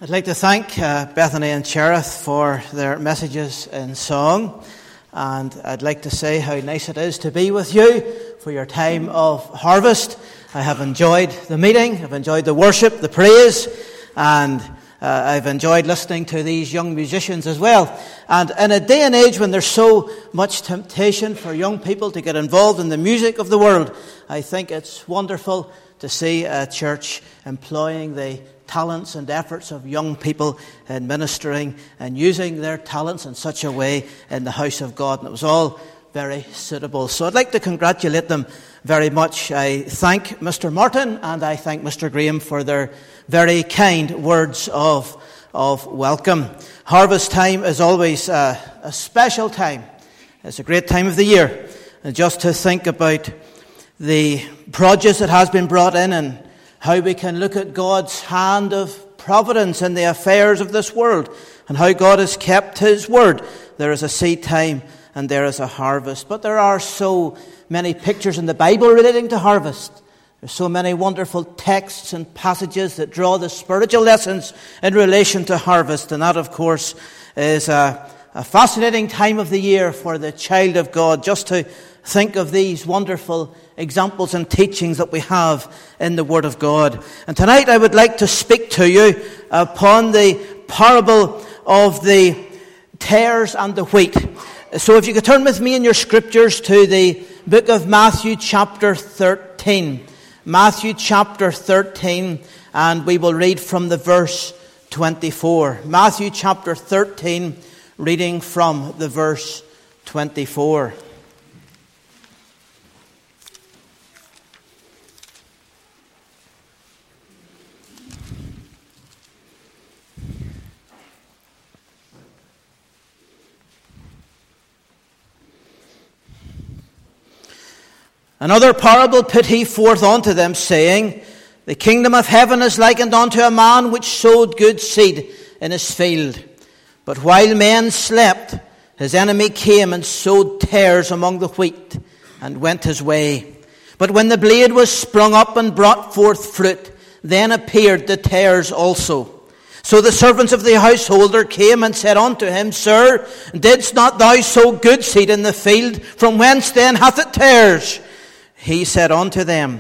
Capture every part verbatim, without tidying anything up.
I'd like to thank uh, Bethany and Cherith for their messages in song, and I'd like to say how nice it is to be with you for your time of harvest. I have enjoyed the meeting, I've enjoyed the worship, the praise, and uh, I've enjoyed listening to these young musicians as well. And in a day and age when there's so much temptation for young people to get involved in the music of the world, I think it's wonderful to see a church employing the talents and efforts of young people in ministering and using their talents in such a way in the house of God. And it was all very suitable. So I'd like to congratulate them very much. I thank Mister Martin and I thank Mister Graham for their very kind words of, of welcome. Harvest time is always a, a special time. It's a great time of the year. And just to think about the produce that has been brought in and how we can look at God's hand of providence in the affairs of this world and how God has kept His word. There is a seed time and there is a harvest. But there are so many pictures in the Bible relating to harvest. There's so many wonderful texts and passages that draw the spiritual lessons in relation to harvest. And that, of course, is a, a fascinating time of the year for the child of God, just to think of these wonderful examples and teachings that we have in the Word of God. And tonight I would like to speak to you upon the parable of the tares and the wheat. So if you could turn with me in your scriptures to the book of Matthew chapter thirteen. Matthew chapter thirteen, and we will read from the verse twenty-four. Matthew chapter thirteen, reading from the verse twenty-four. Another parable put he forth unto them, saying, The kingdom of heaven is likened unto a man which sowed good seed in his field. But while men slept, his enemy came and sowed tares among the wheat, and went his way. But when the blade was sprung up and brought forth fruit, then appeared the tares also. So the servants of the householder came and said unto him, Sir, didst not thou sow good seed in the field? From whence then hath it tares? He said unto them,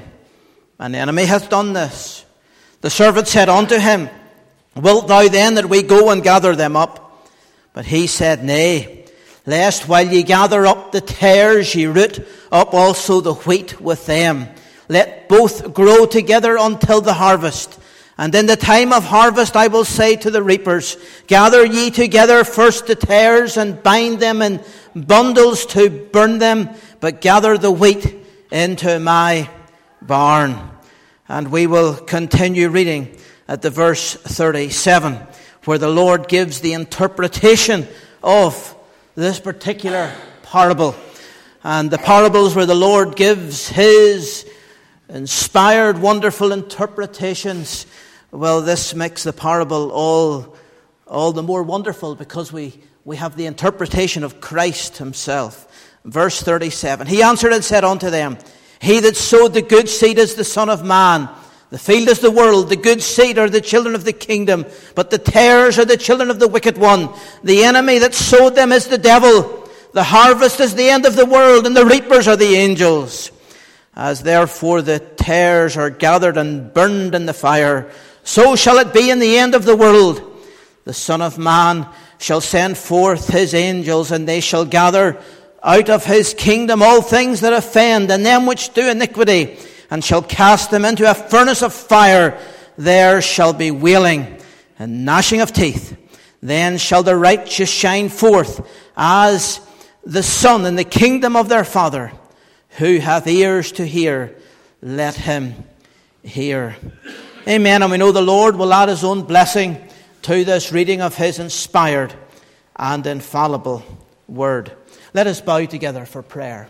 An enemy hath done this. The servant said unto him, Wilt thou then that we go and gather them up? But he said, Nay, lest while ye gather up the tares, ye root up also the wheat with them. Let both grow together until the harvest. And in the time of harvest I will say to the reapers, Gather ye together first the tares, and bind them in bundles to burn them, but gather the wheat into my barn. And we will continue reading at the verse thirty-seven, where the Lord gives the interpretation of this particular parable. And the parables where the Lord gives His inspired, wonderful interpretations, well, this makes the parable all, all the more wonderful because we, we have the interpretation of Christ Himself. Verse thirty-seven, He answered and said unto them, He that sowed the good seed is the Son of Man. The field is the world. The good seed are the children of the kingdom. But the tares are the children of the wicked one. The enemy that sowed them is the devil. The harvest is the end of the world, and the reapers are the angels. As therefore the tares are gathered and burned in the fire, so shall it be in the end of the world. The Son of Man shall send forth His angels, and they shall gather out of His kingdom all things that offend, and them which do iniquity, and shall cast them into a furnace of fire. There shall be wailing and gnashing of teeth. Then shall the righteous shine forth as the sun in the kingdom of their Father. Who hath ears to hear, let him hear. Amen. And we know the Lord will add His own blessing to this reading of His inspired and infallible word. Let us bow together for prayer.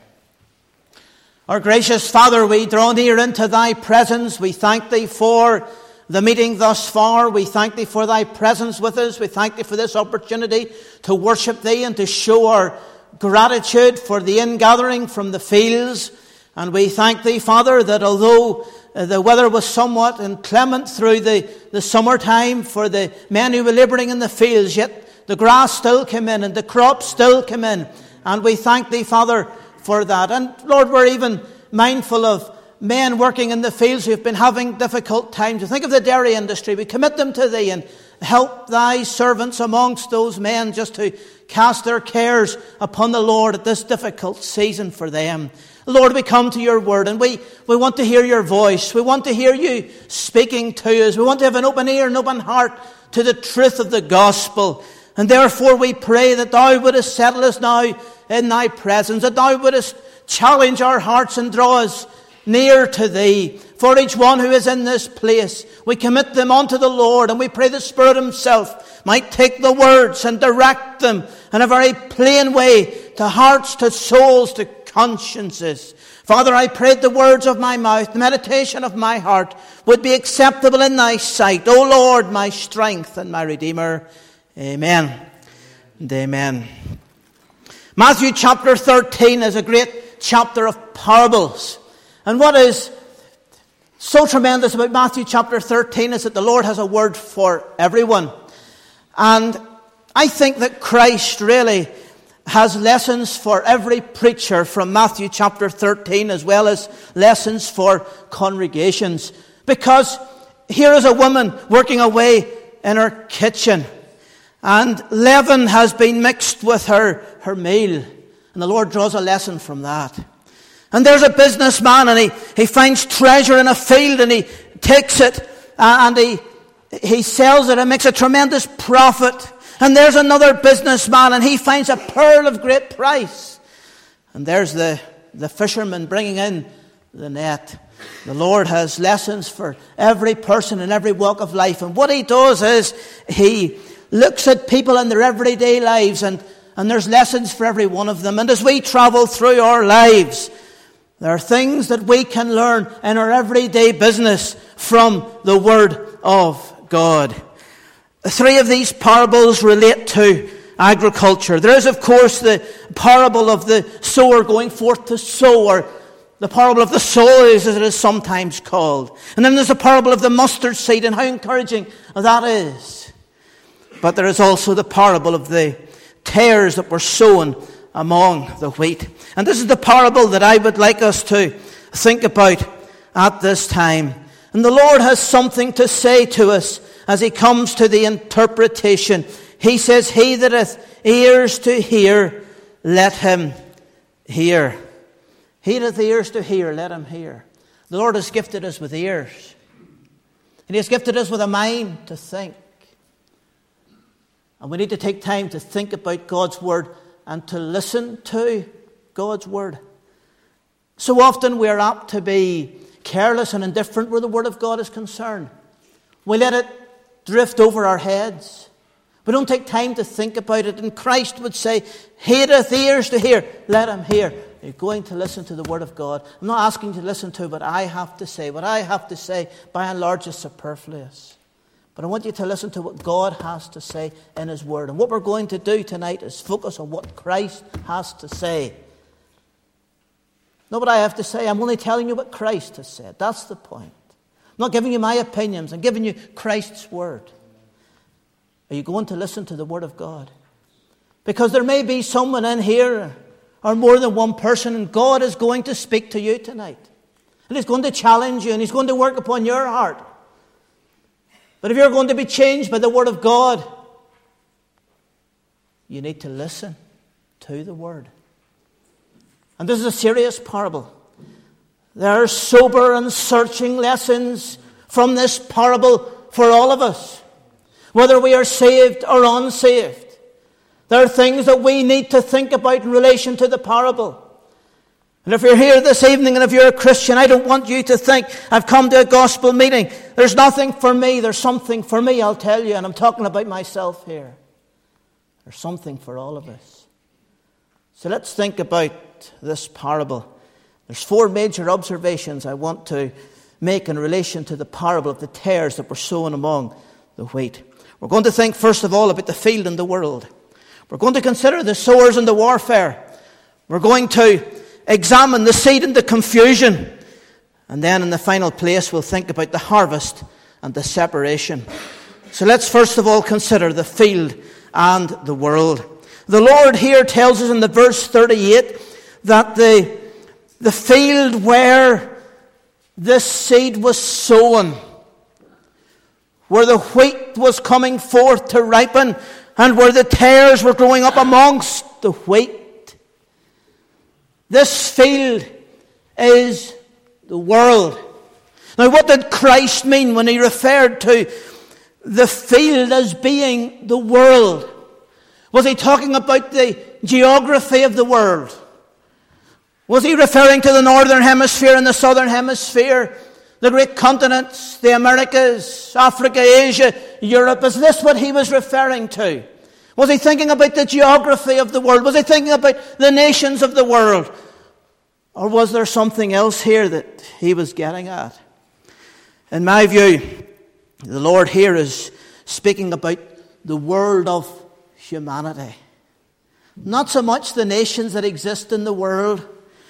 Our gracious Father, we draw near into Thy presence. We thank Thee for the meeting thus far. We thank Thee for Thy presence with us. We thank Thee for this opportunity to worship Thee and to show our gratitude for the ingathering from the fields. And we thank Thee, Father, that although the weather was somewhat inclement through the, the summertime for the men who were labouring in the fields, yet the grass still came in and the crops still came in. And we thank Thee, Father, for that. And Lord, we're even mindful of men working in the fields who have been having difficult times. We think of the dairy industry. We commit them to Thee and help Thy servants amongst those men just to cast their cares upon the Lord at this difficult season for them. Lord, we come to Your word and we, we want to hear Your voice. We want to hear You speaking to us. We want to have an open ear and open heart to the truth of the gospel. And therefore we pray that Thou wouldest settle us now in Thy presence, that Thou wouldest challenge our hearts and draw us near to Thee. For each one who is in this place, we commit them unto the Lord, and we pray the Spirit Himself might take the words and direct them in a very plain way to hearts, to souls, to consciences. Father, I pray the words of my mouth, the meditation of my heart would be acceptable in Thy sight, O Lord, my strength and my Redeemer. Amen and amen. Matthew chapter thirteen is a great chapter of parables. And what is so tremendous about Matthew chapter thirteen is that the Lord has a word for everyone. And I think that Christ really has lessons for every preacher from Matthew chapter thirteen, as well as lessons for congregations. Because here is a woman working away in her kitchen, and leaven has been mixed with her, her meal. And the Lord draws a lesson from that. And there's a businessman, and he, he finds treasure in a field, and he takes it, uh, and he, he sells it and makes a tremendous profit. And there's another businessman, and he finds a pearl of great price. And there's the, the fisherman bringing in the net. The Lord has lessons for every person in every walk of life. And what He does is He looks at people in their everyday lives, and, and there's lessons for every one of them. And as we travel through our lives, there are things that we can learn in our everyday business from the Word of God. Three of these parables relate to agriculture. There is, of course, the parable of the sower going forth to sow, or the parable of the soils, as it is sometimes called. And then there's the parable of the mustard seed, and how encouraging that is. But there is also the parable of the tares that were sown among the wheat. And this is the parable that I would like us to think about at this time. And the Lord has something to say to us as He comes to the interpretation. He says, "He that hath ears to hear, let him hear." He that hath ears to hear, let him hear. The Lord has gifted us with ears. And He has gifted us with a mind to think. And we need to take time to think about God's Word and to listen to God's Word. So often we are apt to be careless and indifferent where the Word of God is concerned. We let it drift over our heads. We don't take time to think about it. And Christ would say, "He that hath ears to hear, let him hear." You're going to listen to the Word of God. I'm not asking you to listen to what I have to say. What I have to say, by and large, is superfluous. But I want you to listen to what God has to say in His Word. And what we're going to do tonight is focus on what Christ has to say. Not what I have to say. I'm only telling you what Christ has said. That's the point. I'm not giving you my opinions. I'm giving you Christ's Word. Are you going to listen to the Word of God? Because there may be someone in here, or more than one person, and God is going to speak to you tonight. And He's going to challenge you, and He's going to work upon your heart. But if you're going to be changed by the Word of God, you need to listen to the Word. And this is a serious parable. There are sober and searching lessons from this parable for all of us, whether we are saved or unsaved. There are things that we need to think about in relation to the parable. And if you're here this evening and if you're a Christian, I don't want you to think, I've come to a gospel meeting. There's nothing for me. There's something for me, I'll tell you. And I'm talking about myself here. There's something for all of us. So let's think about this parable. There's four major observations I want to make in relation to the parable of the tares that were sown among the wheat. We're going to think first of all about the field and the world. We're going to consider the sowers and the warfare. We're going to examine the seed and the confusion. And then in the final place, we'll think about the harvest and the separation. So let's first of all consider the field and the world. The Lord here tells us in the verse thirty-eight that the, the field where this seed was sown, where the wheat was coming forth to ripen, and where the tares were growing up amongst the wheat. This field is the world. Now, what did Christ mean when he referred to the field as being the world? Was he talking about the geography of the world? Was he referring to the northern hemisphere and the southern hemisphere? The great continents, the Americas, Africa, Asia, Europe. Is this what he was referring to? Was he thinking about the geography of the world? Was he thinking about the nations of the world? Or was there something else here that he was getting at? In my view, the Lord here is speaking about the world of humanity. Not so much the nations that exist in the world.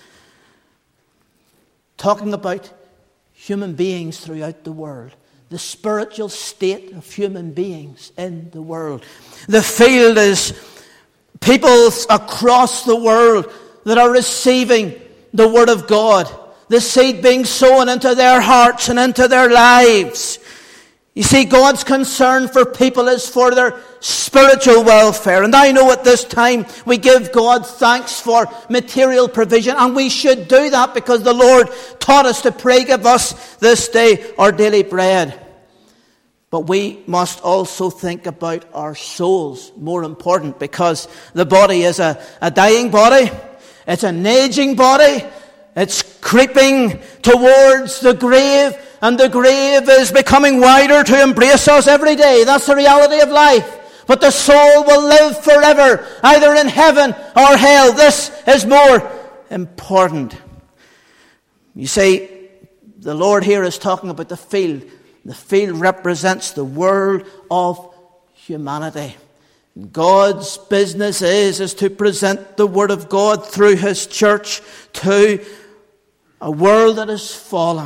Talking about human beings throughout the world. The spiritual state of human beings in the world. The field is peoples across the world that are receiving the Word of God. The seed being sown into their hearts and into their lives. You see, God's concern for people is for their spiritual welfare. And I know at this time we give God thanks for material provision. And we should do that because the Lord taught us to pray, give us this day our daily bread. But we must also think about our souls, more important, because the body is a, a dying body. It's an aging body. It's creeping towards the grave. And the grave is becoming wider to embrace us every day. That's the reality of life. But the soul will live forever, either in heaven or hell. This is more important. You see, the Lord here is talking about the field. The field represents the world of humanity. God's business is, is to present the Word of God through His church to a world that is fallen.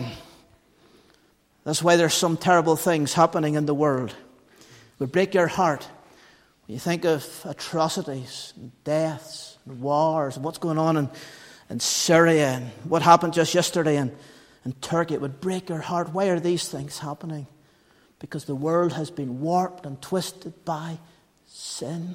That's why there's some terrible things happening in the world. It would break your heart when you think of atrocities, and deaths, and wars, and what's going on in, in Syria, and what happened just yesterday in, in Turkey. It would break your heart. Why are these things happening? Because the world has been warped and twisted by sin.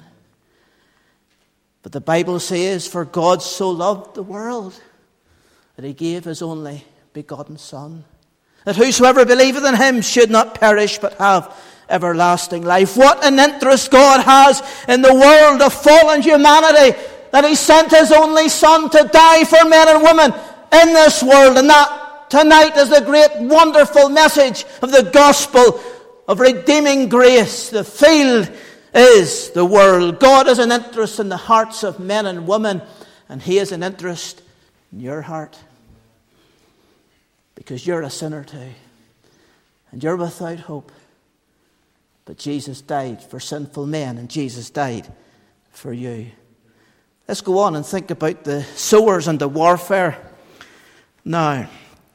But the Bible says, for God so loved the world that He gave His only begotten Son, that whosoever believeth in Him should not perish but have everlasting life. What an interest God has in the world of fallen humanity, that He sent His only Son to die for men and women in this world. And that tonight is the great wonderful message of the gospel of redeeming grace. The field is the world. God has an interest in the hearts of men and women, and He has an interest in your heart. Because you're a sinner too. And you're without hope. But Jesus died for sinful men, and Jesus died for you. Let's go on and think about the sowers and the warfare. Now,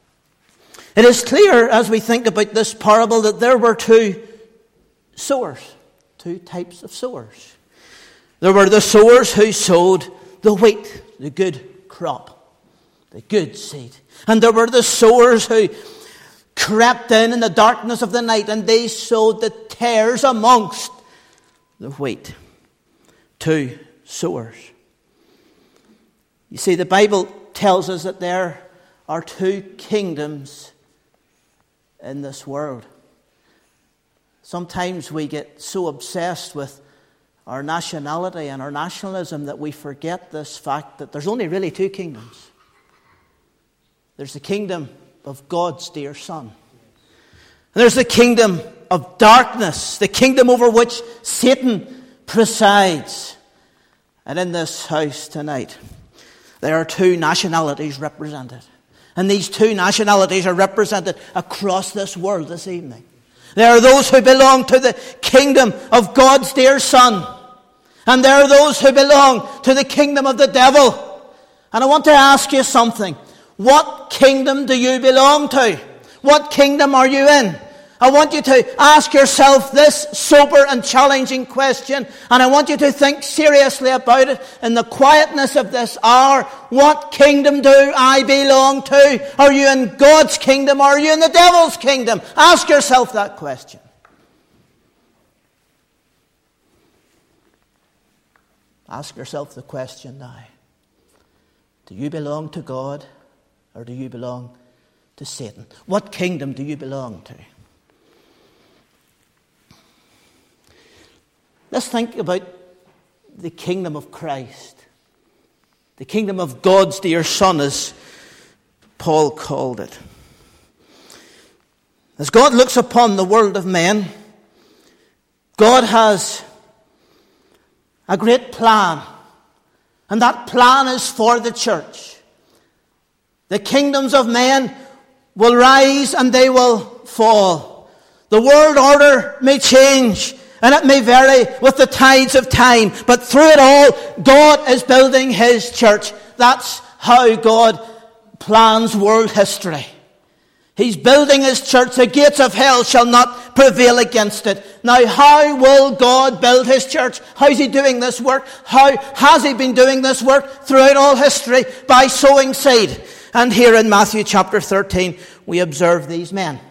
it is clear as we think about this parable that there were two sowers. Two types of sowers. There were the sowers who sowed the wheat, the good crop, the good seed. And there were the sowers who crept in in the darkness of the night, and they sowed the tares amongst the wheat. Two sowers. You see, the Bible tells us that there are two kingdoms in this world. Sometimes we get so obsessed with our nationality and our nationalism that we forget this fact that there's only really two kingdoms. There's the kingdom of God's dear Son. And there's the kingdom of darkness, the kingdom over which Satan presides. And in this house tonight, there are two nationalities represented. And these two nationalities are represented across this world this evening. There are those who belong to the kingdom of God's dear Son. And there are those who belong to the kingdom of the devil. And I want to ask you something. What kingdom do you belong to? What kingdom are you in? I want you to ask yourself this sober and challenging question, and I want you to think seriously about it in the quietness of this hour. What kingdom do I belong to? Are you in God's kingdom or are you in the devil's kingdom? Ask yourself that question. Ask yourself the question now. Do you belong to God or do you belong to Satan? What kingdom do you belong to? Let's think about the kingdom of Christ. The kingdom of God's dear Son, as Paul called it. As God looks upon the world of men, God has a great plan. And that plan is for the church. The kingdoms of men will rise and they will fall. The world order may change. And it may vary with the tides of time. But through it all, God is building His church. That's how God plans world history. He's building His church. The gates of hell shall not prevail against it. Now, how will God build His church? How is He doing this work? How has He been doing this work throughout all history? By sowing seed. And here in Matthew chapter thirteen, we observe these men.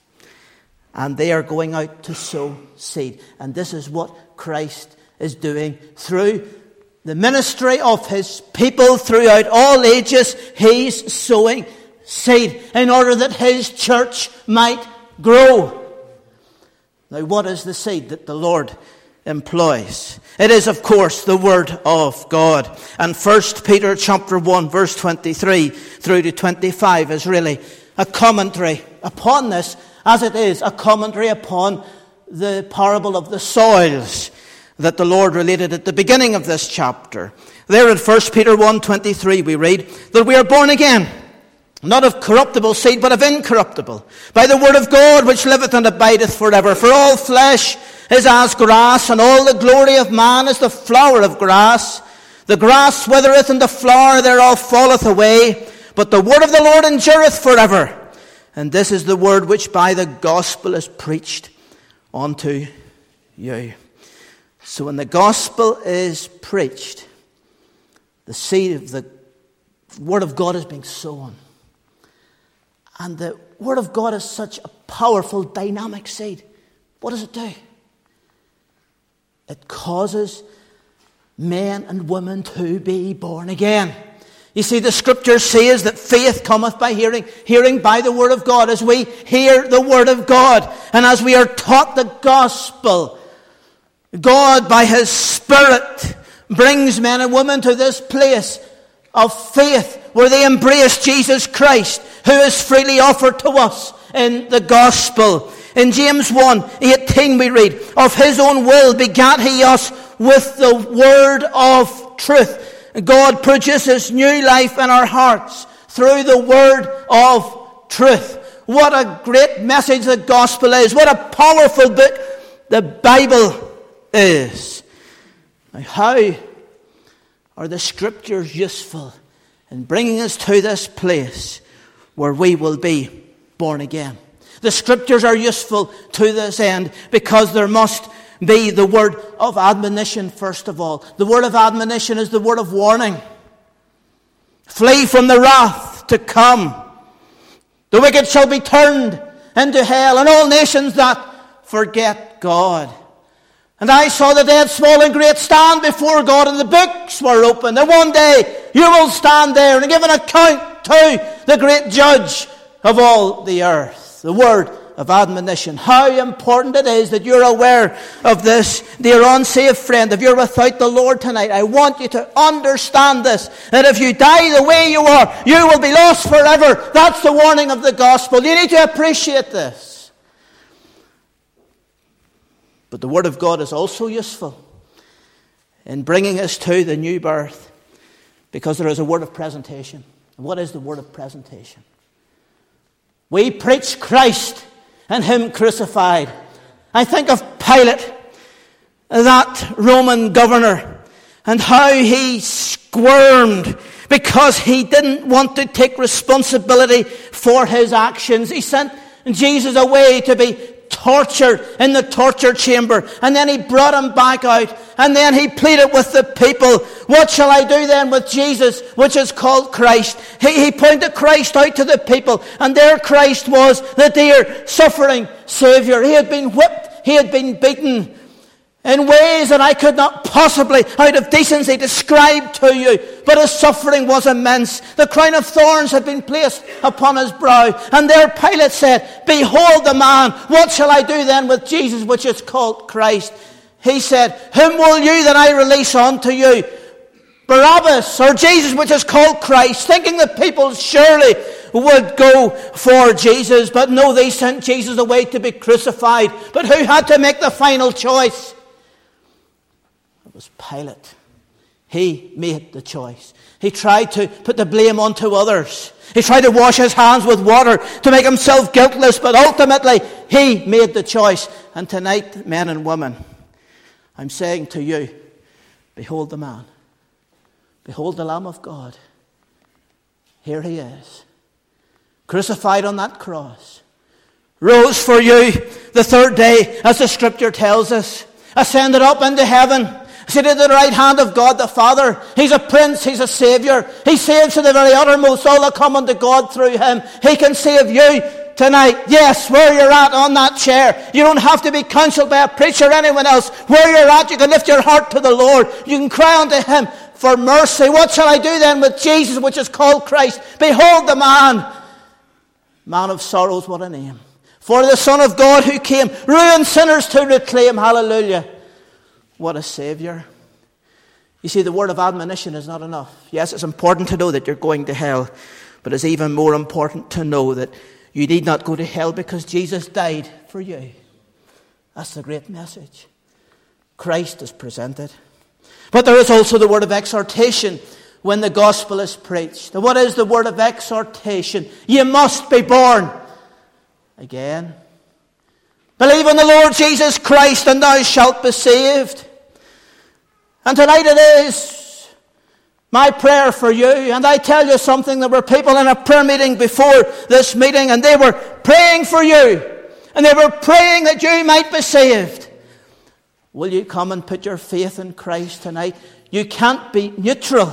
And they are going out to sow seed. And this is what Christ is doing through the ministry of His people throughout all ages. He's sowing seed in order that His church might grow. Now, what is the seed that the Lord employs? It is, of course, the Word of God. And First Peter chapter one, verse twenty-three through to twenty-five is really a commentary upon this, as it is a commentary upon the parable of the soils that the Lord related at the beginning of this chapter. There in First Peter one twenty-three we read that we are born again, not of corruptible seed, but of incorruptible, by the word of God which liveth and abideth forever. For all flesh is as grass, and all the glory of man is the flower of grass. The grass withereth, and the flower thereof falleth away, but the word of the Lord endureth forever. And this is the word which by the gospel is preached unto you. So when the gospel is preached, the seed of the word of God is being sown. And the word of God is such a powerful, dynamic seed. What does it do? It causes men and women to be born again. You see, the scripture says that faith cometh by hearing, hearing by the word of God. As we hear the word of God, and as we are taught the gospel, God, by His Spirit, brings men and women to this place of faith where they embrace Jesus Christ, who is freely offered to us in the gospel. In James one eighteen we read, of His own will begat He us with the word of truth. God produces new life in our hearts through the word of truth. What a great message the gospel is. What a powerful book the Bible is. Now, how are the scriptures useful in bringing us to this place where we will be born again? The scriptures are useful to this end because there must be the word of admonition first of all. The word of admonition is the word of warning. Flee from the wrath to come. The wicked shall be turned into hell, and all nations that forget God. And I saw the dead, small and great, stand before God, and the books were opened. And one day you will stand there and give an account to the great judge of all the earth. The word of admonition. How important it is that you're aware of this, dear unsaved friend. If you're without the Lord tonight, I want you to understand this, that if you die the way you are, you will be lost forever. That's the warning of the gospel. You need to appreciate this. But the word of God is also useful in bringing us to the new birth, because there is a word of presentation. What is the word of presentation? We preach Christ and Him crucified. I think of Pilate, that Roman governor, and how he squirmed because he didn't want to take responsibility for his actions. He sent Jesus away to be tortured in the torture chamber, and then he brought him back out, and then he pleaded with the people, what shall I do then with Jesus, which is called Christ? He, he pointed Christ out to the people, and there Christ was, the dear suffering Saviour. He had been whipped, he had been beaten in ways that I could not possibly, out of decency, describe to you. But his suffering was immense. The crown of thorns had been placed upon his brow. And there Pilate said, behold the man. What shall I do then with Jesus, which is called Christ? He said, whom will you that I release unto you? Barabbas, or Jesus, which is called Christ? Thinking the people surely would go for Jesus. But no, they sent Jesus away to be crucified. But who had to make the final choice? It was Pilate. He made the choice. He tried to put the blame onto others. He tried to wash his hands with water to make himself guiltless, but ultimately he made the choice. And tonight, men and women, I'm saying to you, behold the man. Behold the Lamb of God. Here he is, crucified on that cross, rose for you the third day, as the Scripture tells us, ascended up into heaven, seated at the right hand of God the Father. He's a Prince, he's a Saviour. He saves to the very uttermost all that come unto God through him. He can save you tonight. Yes, where you're at on that chair. You don't have to be counselled by a preacher or anyone else. Where you're at, you can lift your heart to the Lord. You can cry unto him for mercy. What shall I do then with Jesus, which is called Christ? Behold the man. Man of sorrows, what a name. For the Son of God who came, ruined sinners to reclaim. Hallelujah. What a Saviour. You see, the word of admonition is not enough. Yes, it's important to know that you're going to hell, but it's even more important to know that you need not go to hell because Jesus died for you. That's the great message. Christ is presented. But there is also the word of exhortation when the gospel is preached. And what is the word of exhortation? You must be born again. Believe in the Lord Jesus Christ and thou shalt be saved. And tonight it is my prayer for you. And I tell you something, there were people in a prayer meeting before this meeting, and they were praying for you. And they were praying that you might be saved. Will you come and put your faith in Christ tonight? You can't be neutral.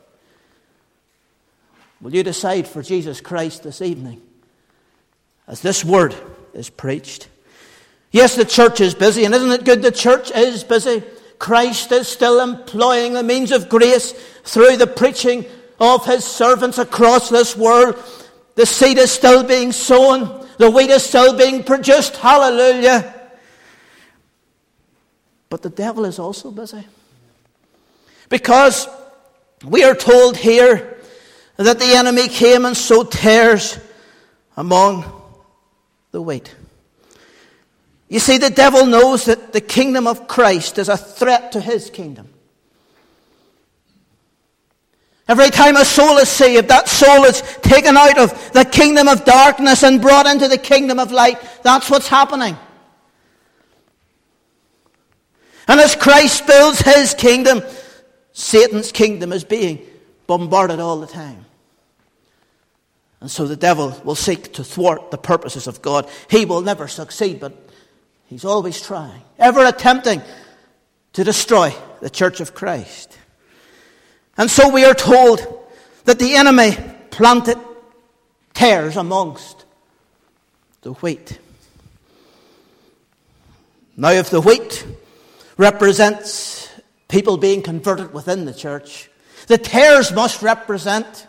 Will you decide for Jesus Christ this evening as this word is preached? Yes, the church is busy, and isn't it good the church is busy? Christ is still employing the means of grace through the preaching of his servants across this world. The seed is still being sown. The wheat is still being produced. Hallelujah. But the devil is also busy. Because we are told here that the enemy came and sowed tares among the wheat. You see, the devil knows that the kingdom of Christ is a threat to his kingdom. Every time a soul is saved, that soul is taken out of the kingdom of darkness and brought into the kingdom of light. That's what's happening. And as Christ builds his kingdom, Satan's kingdom is being bombarded all the time. And so the devil will seek to thwart the purposes of God. He will never succeed, but he's always trying, ever attempting to destroy the church of Christ. And so we are told that the enemy planted tares amongst the wheat. Now, if the wheat represents people being converted within the church, the tares must represent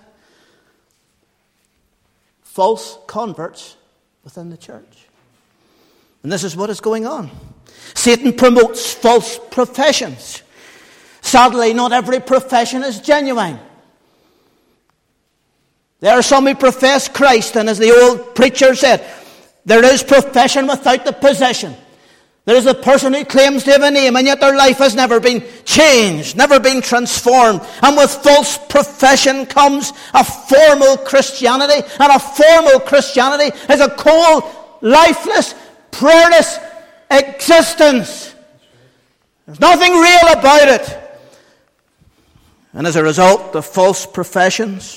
false converts within the church. And this is what is going on. Satan promotes false professions. Sadly, not every profession is genuine. There are some who profess Christ, and as the old preacher said, there is profession without the possession. There is a person who claims to have a name, and yet their life has never been changed, never been transformed. And with false profession comes a formal Christianity, and a formal Christianity is a cold, lifeless, prayerless existence. There's nothing real about it. And as a result of false professions,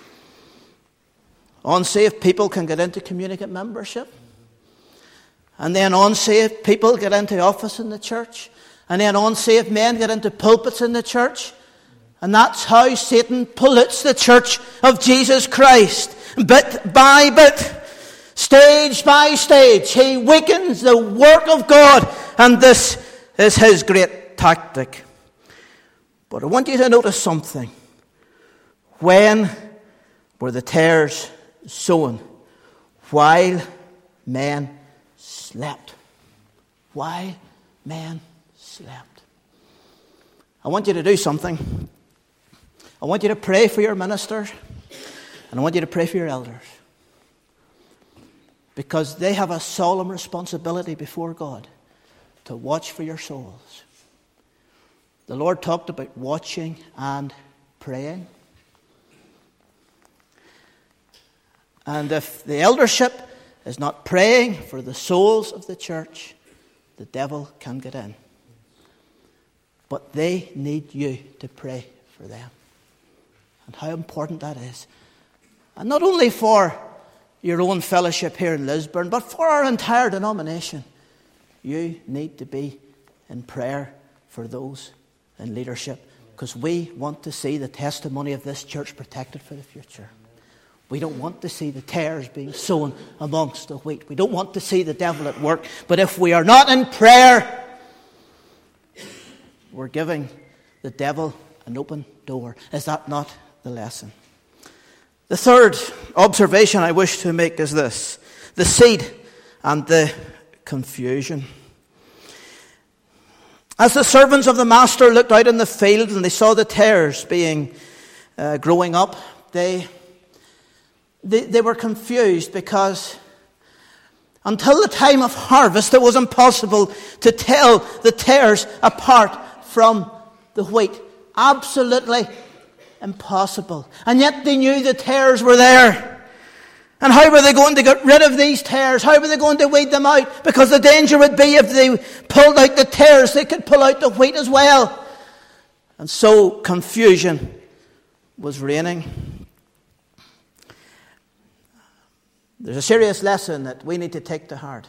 unsaved people can get into communicant membership. And then unsaved people get into office in the church. And then unsaved men get into pulpits in the church. And that's how Satan pollutes the church of Jesus Christ. Bit by bit, stage by stage, he weakens the work of God. And this is his great tactic. But I want you to notice something. When were the tares sown? While men slept. While men slept. I want you to do something. I want you to pray for your ministers. And I want you to pray for your elders. Because they have a solemn responsibility before God to watch for your souls. The Lord talked about watching and praying. And if the eldership is not praying for the souls of the church, the devil can get in. But they need you to pray for them. And how important that is. And not only for your own fellowship here in Lisburn, but for our entire denomination. You need to be in prayer for those in leadership, because we want to see the testimony of this church protected for the future. We don't want to see the tares being sown amongst the wheat. We don't want to see the devil at work. But if we are not in prayer, we're giving the devil an open door. Is that not the lesson? The third observation I wish to make is this: the seed and the confusion. As the servants of the master looked out in the field and they saw the tares being uh, growing up, they, they they were confused, because until the time of harvest it was impossible to tell the tares apart from the wheat. Absolutely impossible. And yet they knew the tares were there. And how were they going to get rid of these tares? How were they going to weed them out? Because the danger would be, if they pulled out the tares, they could pull out the wheat as well. And so confusion was reigning. There's a serious lesson that we need to take to heart.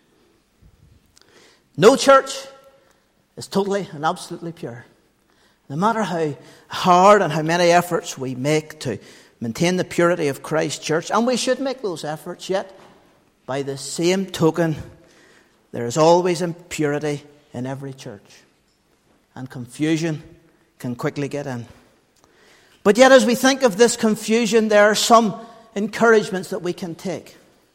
No church is totally and absolutely pure. No matter how hard and how many efforts we make to maintain the purity of Christ's church, and we should make those efforts, yet by the same token, there is always impurity in every church. And confusion can quickly get in. But yet, as we think of this confusion, there are some encouragements that we can take.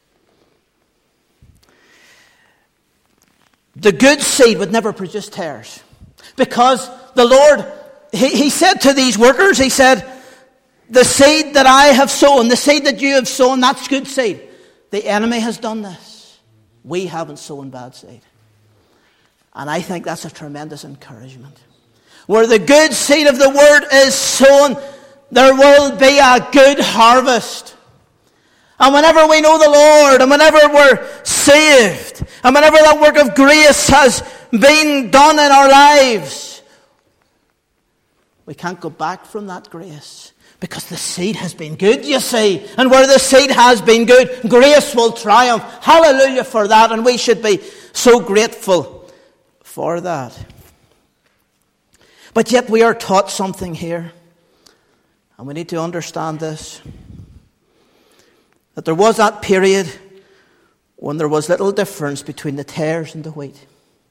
The good seed would never produce tares, because the Lord, he, he said to these workers, he said, the seed that I have sown, the seed that you have sown, that's good seed. The enemy has done this. We haven't sown bad seed. And I think that's a tremendous encouragement. Where the good seed of the word is sown, there will be a good harvest. And whenever we know the Lord, and whenever we're saved, and whenever that work of grace has been done in our lives, we can't go back from that grace. Because the seed has been good, you see. And where the seed has been good, grace will triumph. Hallelujah for that. And we should be so grateful for that. But yet we are taught something here. And we need to understand this. That there was that period when there was little difference between the tares and the wheat.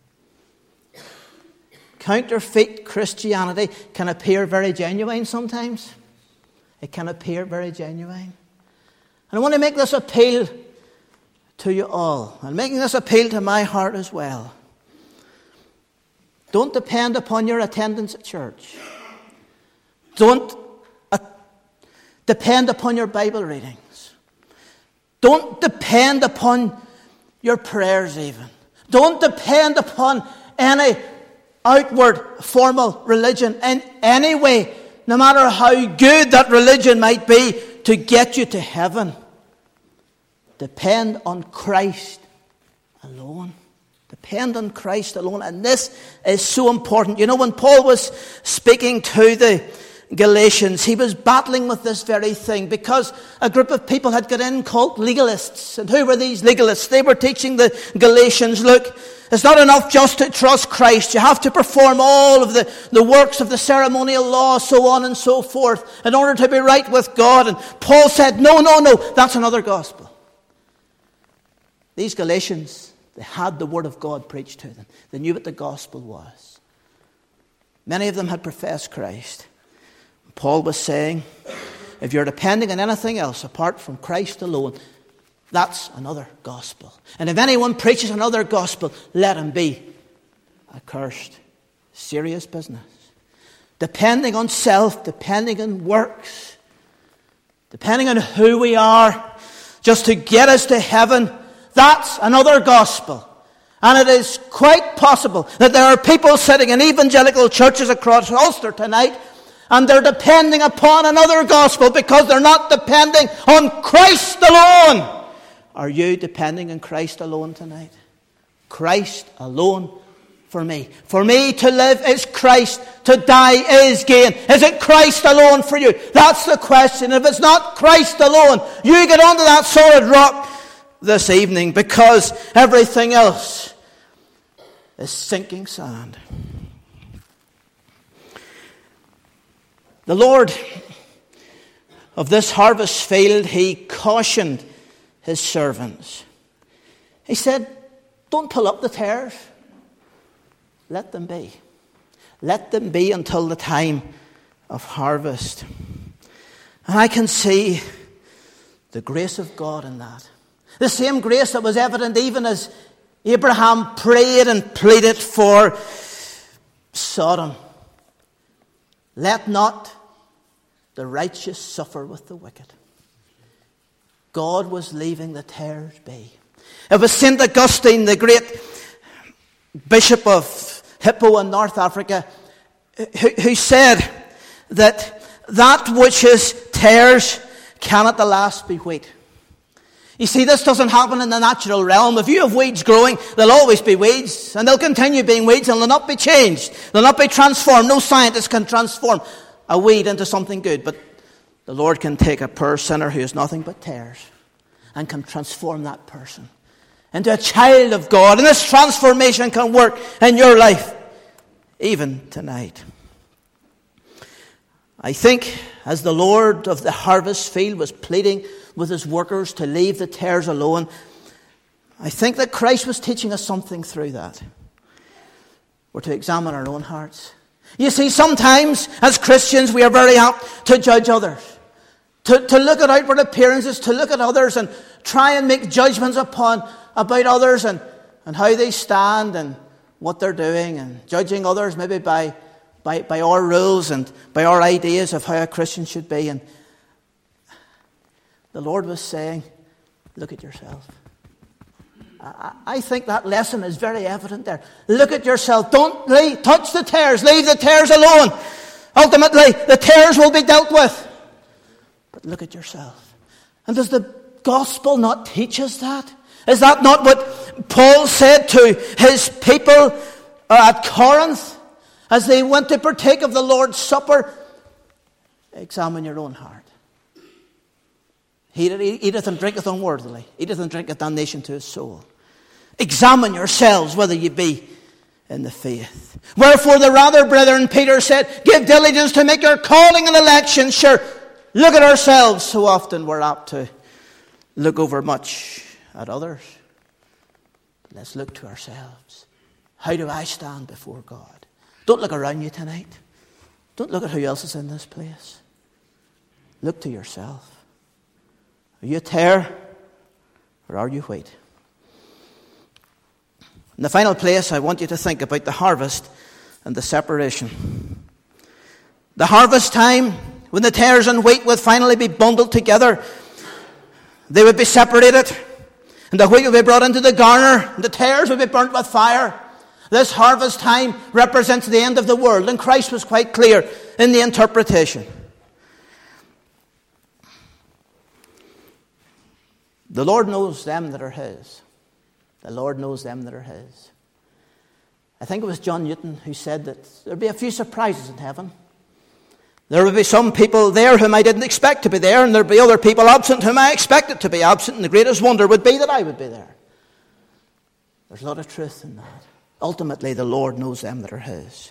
Counterfeit Christianity can appear very genuine sometimes. It can appear very genuine. And I want to make this appeal to you all. I'm making this appeal to my heart as well. Don't depend upon your attendance at church. Don't uh, depend upon your Bible readings. Don't depend upon your prayers even. Don't depend upon any outward formal religion in any way, no matter how good that religion might be, to get you to heaven. Depend on Christ alone. Depend on Christ alone. And this is so important. You know, when Paul was speaking to the Galatians, he was battling with this very thing because a group of people had got in called legalists. And who were these legalists? They were teaching the Galatians, look, it's not enough just to trust Christ. You have to perform all of the, the works of the ceremonial law, so on and so forth, in order to be right with God. And Paul said, no, no, no, that's another gospel. These Galatians, they had the word of God preached to them. They knew what the gospel was. Many of them had professed Christ. Paul was saying, if you're depending on anything else apart from Christ alone, that's another gospel. And if anyone preaches another gospel, let him be accursed. Serious business. Depending on self, depending on works, depending on who we are, just to get us to heaven, that's another gospel. And it is quite possible that there are people sitting in evangelical churches across Ulster tonight, and they're depending upon another gospel because they're not depending on Christ alone. Are you depending on Christ alone tonight? Christ alone for me. For me to live is Christ, to die is gain. Is it Christ alone for you? That's the question. If it's not Christ alone, you get onto that solid rock this evening, because everything else is sinking sand. The Lord of this harvest field, he cautioned his servants. He said, don't pull up the tares. Let them be. Let them be until the time of harvest. And I can see the grace of God in that. The same grace that was evident even as Abraham prayed and pleaded for Sodom. Let not the righteous suffer with the wicked. God was leaving the tares be. It was Saint Augustine, the great bishop of Hippo in North Africa, who, who said that that which is tares cannot the last be wheat. You see, this doesn't happen in the natural realm. If you have weeds growing, there'll always be weeds, and they'll continue being weeds, and they'll not be changed. They'll not be transformed. No scientist can transform a weed into something good, but the Lord can take a poor sinner who is nothing but tares and can transform that person into a child of God. And this transformation can work in your life even tonight. I think as the Lord of the harvest field was pleading with his workers to leave the tares alone, I think that Christ was teaching us something through that. We're to examine our own hearts. You see, sometimes as Christians we are very apt to judge others. To, to look at outward appearances, to look at others and try and make judgments upon about others and, and how they stand and what they're doing, and judging others maybe by, by, by our rules and by our ideas of how a Christian should be. And the Lord was saying, look at yourself. I, I think that lesson is very evident there. Look at yourself. Don't leave, touch the tares. Leave the tares alone. Ultimately, the tares will be dealt with. But look at yourself. And does the gospel not teach us that? Is that not what Paul said to his people at Corinth as they went to partake of the Lord's Supper? Examine your own heart. He that eateth and drinketh unworthily, eateth and drinketh damnation to his soul. Examine yourselves whether ye be in the faith. Wherefore the rather, brethren, Peter said, give diligence to make your calling and election sure. Look at ourselves. So often we're apt to look over much at others. But let's look to ourselves. How do I stand before God? Don't look around you tonight. Don't look at who else is in this place. Look to yourself. Are you a tare or are you wheat? In the final place, I want you to think about the harvest and the separation. The harvest time, when the tares and wheat would finally be bundled together, they would be separated, and the wheat would be brought into the garner, and the tares would be burnt with fire. This harvest time represents the end of the world, and Christ was quite clear in the interpretation. The Lord knows them that are his. The Lord knows them that are his. I think it was John Newton who said that there'd be a few surprises in heaven. There would be some people there whom I didn't expect to be there, and there would be other people absent whom I expected to be absent, and the greatest wonder would be that I would be there. There's a lot of truth in that. Ultimately, the Lord knows them that are His.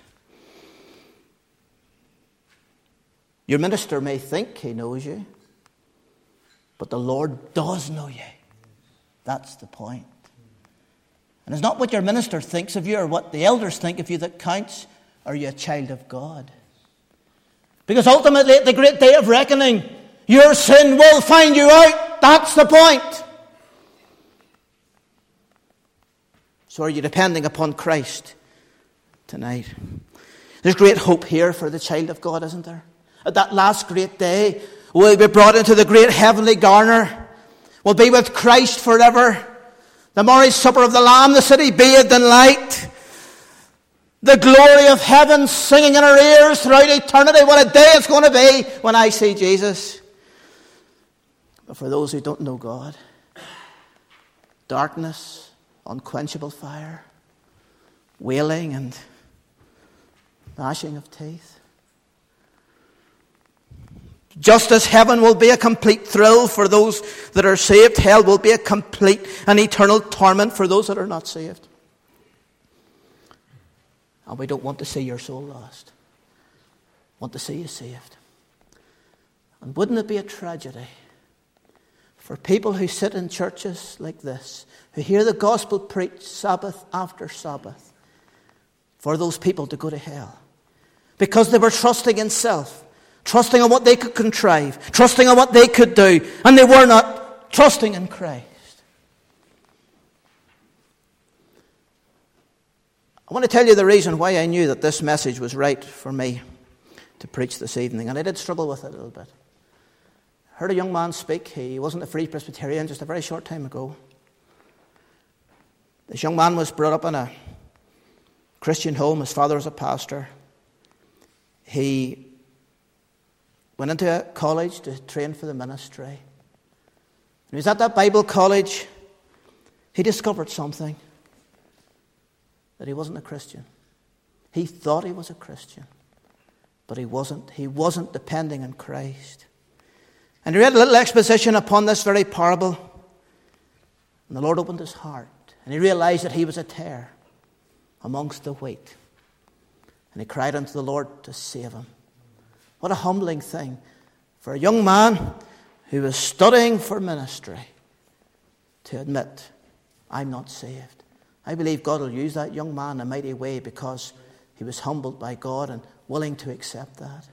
Your minister may think he knows you, but the Lord does know you. That's the point. And it's not what your minister thinks of you or what the elders think of you that counts. Are you a child of God? Because ultimately, at the great day of reckoning, your sin will find you out. That's the point. So are you depending upon Christ tonight? There's great hope here for the child of God, isn't there? At that last great day, we'll be brought into the great heavenly garner. We'll be with Christ forever. The marriage supper of the Lamb, the city bathed in light. The glory of heaven singing in our ears throughout eternity. What a day it's going to be when I see Jesus. But for those who don't know God, darkness, unquenchable fire, wailing and gnashing of teeth. Just as heaven will be a complete thrill for those that are saved, hell will be a complete and eternal torment for those that are not saved. And we don't want to see your soul lost. We want to see you saved. And wouldn't it be a tragedy for people who sit in churches like this, who hear the gospel preached Sabbath after Sabbath, for those people to go to hell? Because they were trusting in self, trusting on what they could contrive, trusting on what they could do, and they were not trusting in Christ. I want to tell you the reason why I knew that this message was right for me to preach this evening, and I did struggle with it a little bit. I heard a young man speak. He wasn't a Free Presbyterian just a very short time ago. This young man was brought up in a Christian home. His father was a pastor. He went into a college to train for the ministry. When he was at that Bible college, he discovered something. That he wasn't a Christian. He thought he was a Christian, but he wasn't. He wasn't depending on Christ. And he read a little exposition upon this very parable, and the Lord opened his heart, and he realized that he was a tare amongst the wheat. And he cried unto the Lord to save him. What a humbling thing for a young man who was studying for ministry to admit, I'm not saved. I believe God will use that young man in a mighty way because he was humbled by God and willing to accept that.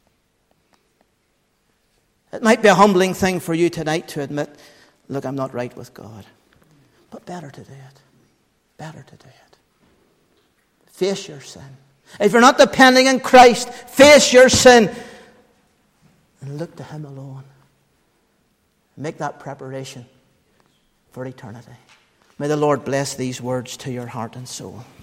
It might be a humbling thing for you tonight to admit, look, I'm not right with God. But better to do it. Better to do it. Face your sin. If you're not depending on Christ, face your sin and look to Him alone. Make that preparation for eternity. May the Lord bless these words to your heart and soul.